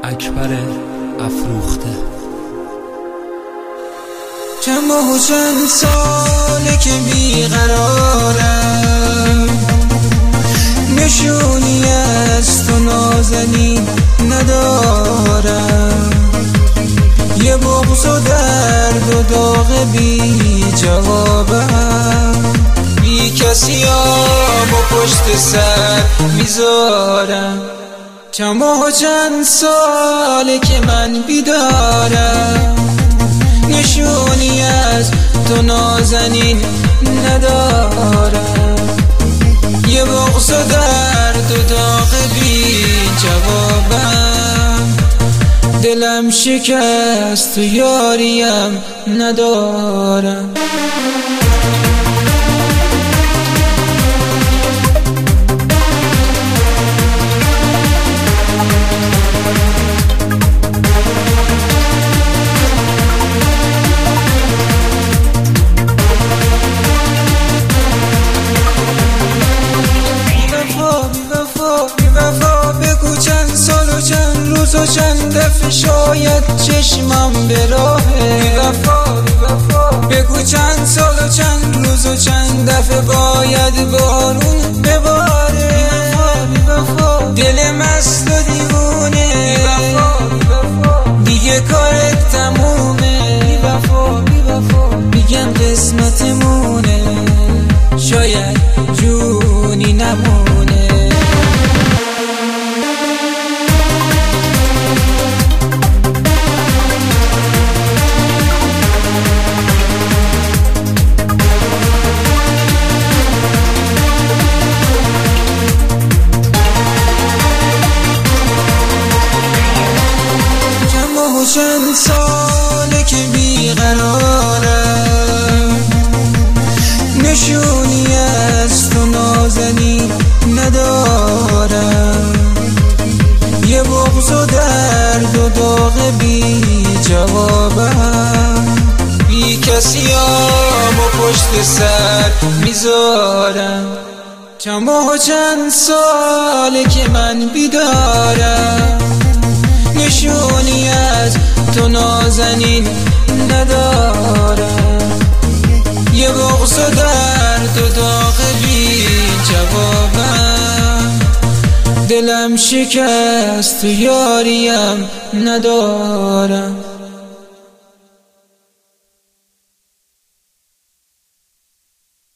اکبر افروخته. چند ماه و چند ساله که بیقرارم، نشونی از تو نازنین ندارم. یه بغض و درد و داغ بی جوابم، بی کسیام و پشت سر میذارم. چند ماه و چند ساله که من بیدارم، نشونی از تو نازنین ندارم. یه بغض و درد و داغ بی جوابم، دلم شکست و یاریم ندارم. و چند دفعه شاید چشمم به راهه، بگو چند سال و چند روز و چند دفعه باید بارون بباره. دل مست و دیوونه دیگه کارت تمومه. میگم قسمتمونه، شاید جونی نمونه. چند ساله که بیقرارم، نشونی از تو نازنین ندارم. یه بغض و درد و داغ بی جوابم، بی کسیام و پشت سر میذارم. چند ماه و چند ساله که من بیدارم، نشونی از تو نازنین ندارم. یه بغض و درد و داغ بی جوابم، دلم شکست و یاریم ندارم.